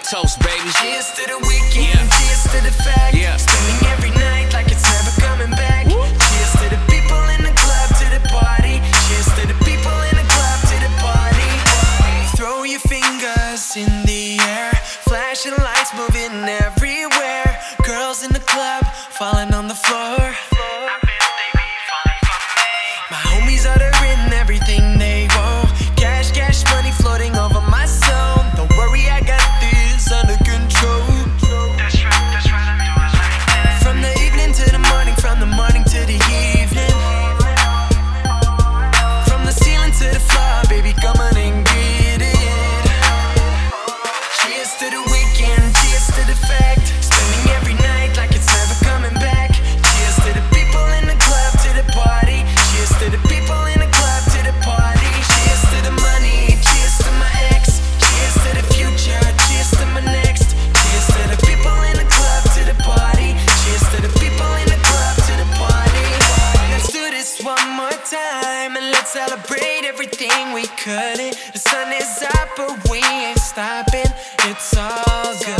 toast, baby. Cheers to the weekend, cheers to the fact. Spending every night like it's never coming back. Cheers to the people in the club, to the party. Cheers to the people in the club, to the party. Throw your fingers in the air, flashing lights moving everywhere. Girls in the club, falling on the floor. My homies ordering everything they want. Cash, cash, money floating over my soul. Don't worry, I got this under control. That's right, I'm doing like that. From the evening to the morning, from the morning to the evening. From the ceiling to the floor, baby, come on and get it. Cheers to the weekend, cheers to the fact. Spending every night like it's never coming back. Cheers to the people in the club, to the party. Cheers to the people in the club, to the party. Cheers to the money, cheers to my ex. Cheers to the future, cheers to my next. Cheers to the people in the club, to the party. Cheers to the people in the club, to the party. Let's do this one more time and let's celebrate everything we couldn't. The sun is up but we ain't stopping. It's all good.